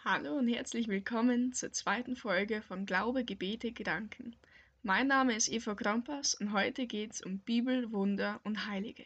Hallo und herzlich willkommen zur zweiten Folge von Glaube, Gebete, Gedanken. Mein Name ist Eva Krampas und heute geht es um Bibel, Wunder und Heilige.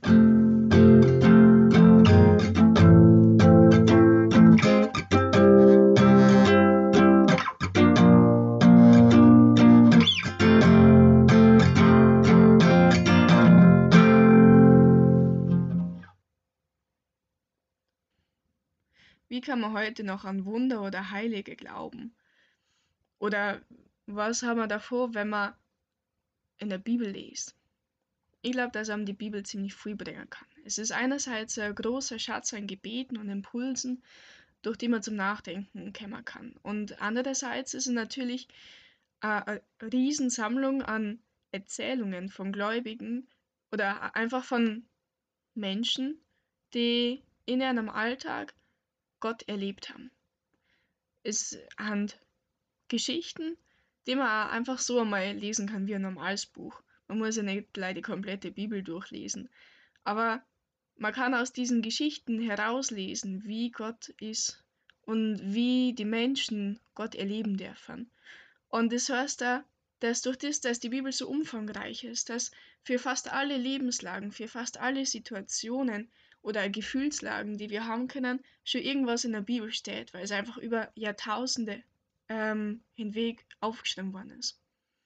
Wie kann man heute noch an Wunder oder Heilige glauben? Oder was haben wir davor, wenn man in der Bibel liest? Ich glaube, dass einem die Bibel ziemlich viel bringen kann. Es ist einerseits ein großer Schatz an Gebeten und Impulsen, durch die man zum Nachdenken kommen kann. Und andererseits ist es natürlich eine Riesensammlung an Erzählungen von Gläubigen oder einfach von Menschen, die in ihrem Alltag Gott erlebt haben. Es sind Geschichten, die man auch einfach so einmal lesen kann wie ein normales Buch. Man muss ja nicht gleich die komplette Bibel durchlesen. Aber man kann aus diesen Geschichten herauslesen, wie Gott ist und wie die Menschen Gott erleben dürfen. Und das heißt da, dass durch das, dass die Bibel so umfangreich ist, dass für fast alle Lebenslagen, für fast alle Situationen oder Gefühlslagen, die wir haben können, schon irgendwas in der Bibel steht, weil es einfach über Jahrtausende hinweg aufgeschrieben worden ist.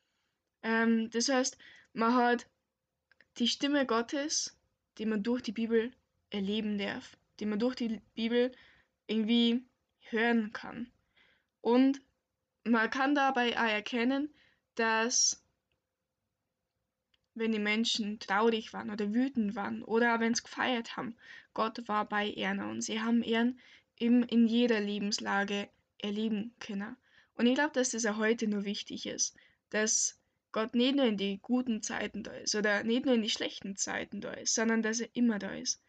Das heißt, man hat die Stimme Gottes, die man durch die Bibel erleben darf, die man durch die Bibel irgendwie hören kann. Und man kann dabei auch erkennen, dass wenn die Menschen traurig waren oder wütend waren oder wenn sie gefeiert haben, Gott war bei ihnen und sie haben ihn eben in jeder Lebenslage erleben können. Und ich glaube, dass das auch heute nur wichtig ist, dass Gott nicht nur in die guten Zeiten da ist oder nicht nur in die schlechten Zeiten da ist, sondern dass er immer da ist.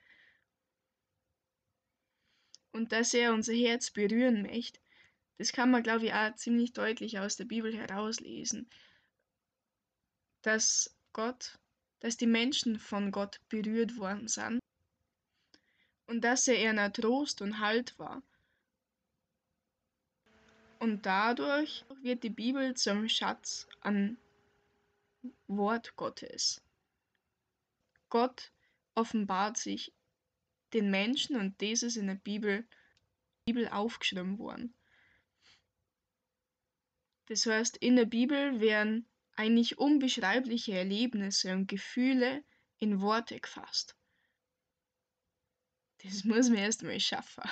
Und dass er unser Herz berühren möchte, das kann man, glaube ich, auch ziemlich deutlich aus der Bibel herauslesen, dass dass die Menschen von Gott berührt worden sind und dass er ihnen Trost und Halt war. Und dadurch wird die Bibel zum Schatz an Wort Gottes. Gott offenbart sich den Menschen und das ist in der Bibel aufgeschrieben worden. Das heißt, in der Bibel werden eigentlich unbeschreibliche Erlebnisse und Gefühle in Worte gefasst. Das muss man erst mal schaffen.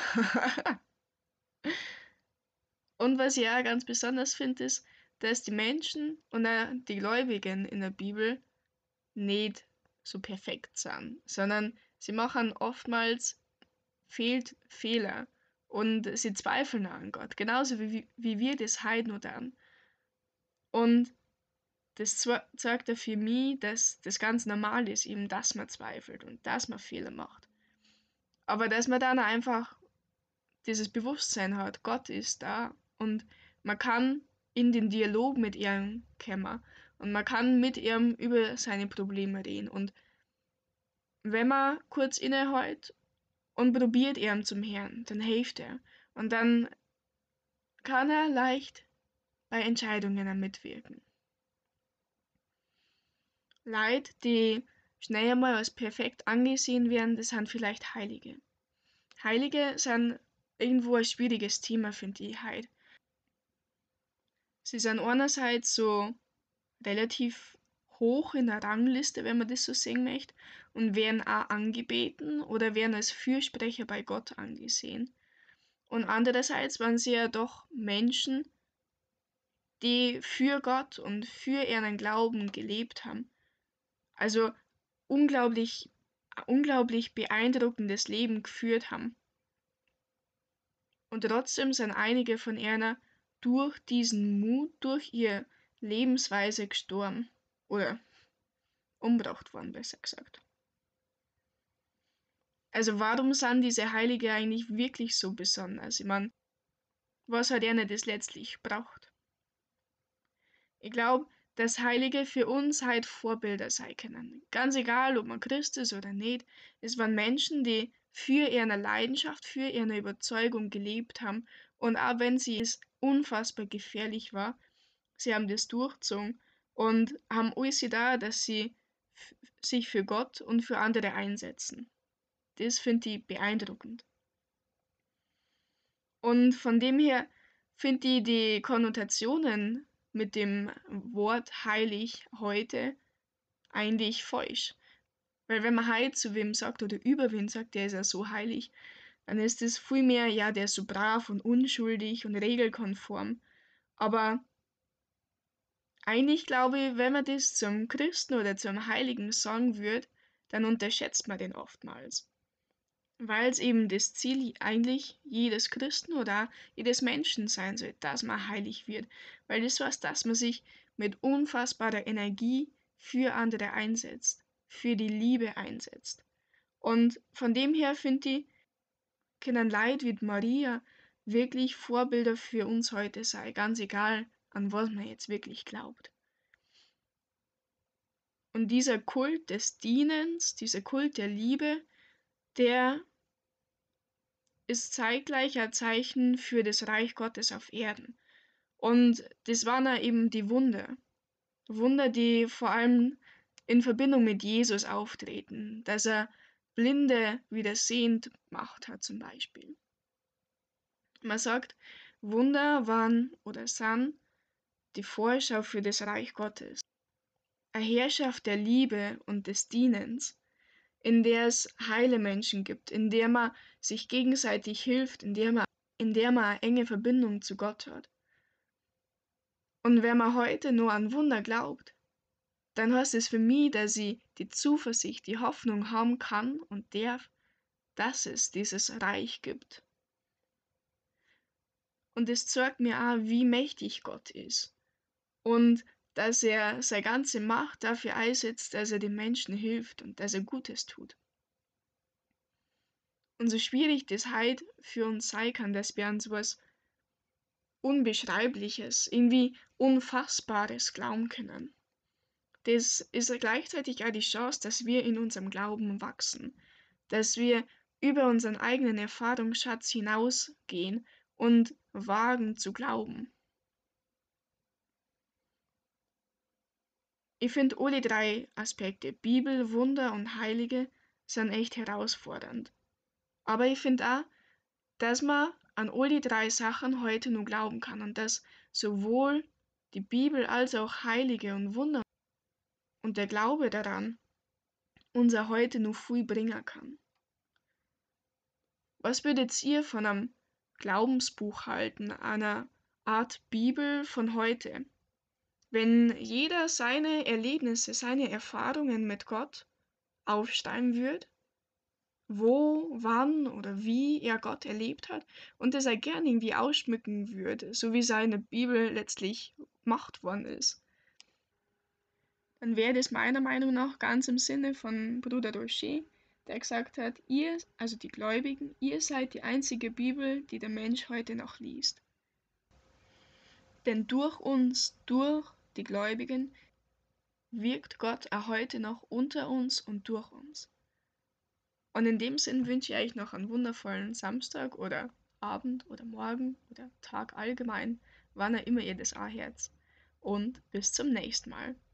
Und was ich auch ganz besonders finde, ist, dass die Menschen und auch die Gläubigen in der Bibel nicht so perfekt sind, sondern sie machen oftmals Fehler und sie zweifeln an Gott, genauso wie wir das heute noch tun. Und das zeigt ja für mich, dass das ganz normal ist, eben, dass man zweifelt und dass man Fehler macht. Aber dass man dann einfach dieses Bewusstsein hat, Gott ist da und man kann in den Dialog mit ihm kommen und man kann mit ihm über seine Probleme reden. Und wenn man kurz innehält und probiert ihm zum Herrn, dann hilft er. Und dann kann er leicht bei Entscheidungen mitwirken. Leute, die schnell einmal als perfekt angesehen werden, das sind vielleicht Heilige. Heilige sind irgendwo ein schwieriges Thema, finde ich heute. Sie sind einerseits so relativ hoch in der Rangliste, wenn man das so sehen möchte, und werden auch angebeten oder werden als Fürsprecher bei Gott angesehen. Und andererseits waren sie ja doch Menschen, die für Gott und für ihren Glauben gelebt haben. Also unglaublich beeindruckendes Leben geführt haben. Und trotzdem sind einige von ihnen durch diesen Mut, durch ihre Lebensweise gestorben. Oder umgebracht worden, besser gesagt. Also warum sind diese Heilige eigentlich wirklich so besonders? Ich meine, was hat einer das letztlich braucht? Ich glaube, dass Heilige für uns halt Vorbilder sein können. Ganz egal, ob man Christ ist oder nicht. Es waren Menschen, die für ihre Leidenschaft, für ihre Überzeugung gelebt haben. Und auch wenn es unfassbar gefährlich war, sie haben das durchgezogen und haben alles da, dass sie sich für Gott und für andere einsetzen. Das finde ich beeindruckend. Und von dem her finde ich die Konnotationen mit dem Wort heilig heute eigentlich falsch. Weil wenn man heute zu wem sagt oder über wen sagt, der ist ja so heilig, dann ist es vielmehr, ja, der ist so brav und unschuldig und regelkonform. Aber eigentlich glaube ich, wenn man das zum Christen oder zum Heiligen sagen würde, dann unterschätzt man den oftmals. Weil es eben das Ziel eigentlich jedes Christen oder jedes Menschen sein soll, dass man heilig wird. Weil das heißt, dass man sich mit unfassbarer Energie für andere einsetzt, für die Liebe einsetzt. Und von dem her finde ich, können Leute wie Maria wirklich Vorbilder für uns heute sein, ganz egal, an was man jetzt wirklich glaubt. Und dieser Kult des Dienens, dieser Kult der Liebe, der ist zeitgleich ein Zeichen für das Reich Gottes auf Erden. Und das waren ja eben die Wunder. Wunder, die vor allem in Verbindung mit Jesus auftreten, dass er Blinde wieder sehend gemacht hat zum Beispiel. Man sagt, Wunder waren oder sind die Vorschau für das Reich Gottes. Eine Herrschaft der Liebe und des Dienens, in der es heile Menschen gibt, in der man sich gegenseitig hilft, in der man eine enge Verbindung zu Gott hat. Und wenn man heute nur an Wunder glaubt, dann heißt es für mich, dass ich die Zuversicht, die Hoffnung haben kann und darf, dass es dieses Reich gibt. Und es zeigt mir auch, wie mächtig Gott ist. Und dass er seine ganze Macht dafür einsetzt, dass er den Menschen hilft und dass er Gutes tut. Und so schwierig das halt für uns sein kann, dass wir an sowas Unbeschreibliches, irgendwie Unfassbares glauben können. Das ist gleichzeitig auch die Chance, dass wir in unserem Glauben wachsen, dass wir über unseren eigenen Erfahrungsschatz hinausgehen und wagen zu glauben. Ich finde alle drei Aspekte, Bibel, Wunder und Heilige, sind echt herausfordernd. Aber ich finde auch, dass man an all die drei Sachen heute nur glauben kann und dass sowohl die Bibel als auch Heilige und Wunder und der Glaube daran unser heute nur viel bringen kann. Was würdet ihr von einem Glaubensbuch halten, einer Art Bibel von heute? Wenn jeder seine Erlebnisse, seine Erfahrungen mit Gott aufschreiben würde, wo, wann oder wie er Gott erlebt hat und das er gern irgendwie ausschmücken würde, so wie seine Bibel letztlich gemacht worden ist, dann wäre das meiner Meinung nach ganz im Sinne von Bruder Rocher, der gesagt hat, ihr, also die Gläubigen, ihr seid die einzige Bibel, die der Mensch heute noch liest. Denn durch uns, durch die Gläubigen, wirkt Gott auch heute noch unter uns und durch uns. Und in dem Sinn wünsche ich euch noch einen wundervollen Samstag oder Abend oder Morgen oder Tag allgemein, wann auch immer ihr das anhört. Und bis zum nächsten Mal.